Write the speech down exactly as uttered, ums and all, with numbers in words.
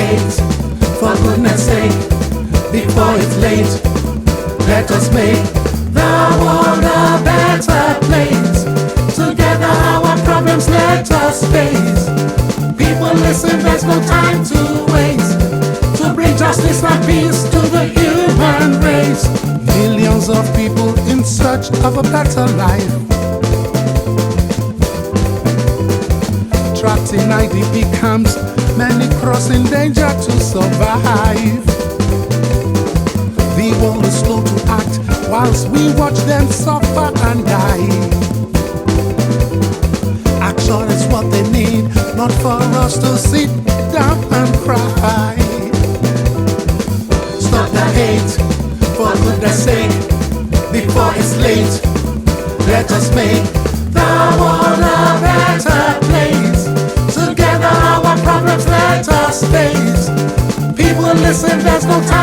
hate, for goodness sake, before it's late. Let us make the world a better place. Together our problems let us face. People listen, there's no time to waste, to bring justice and peace to the human race. Millions of people in search of a better life, trapped in I D P camps, many crossing danger to survive. The world is slow to act whilst we watch them suffer and die. Action is what they need, not for us to sit down and cry. Stop the hate, for goodness sake, before it's late. Let us make the world a better place. Together our problems let us face. People listen, there's no time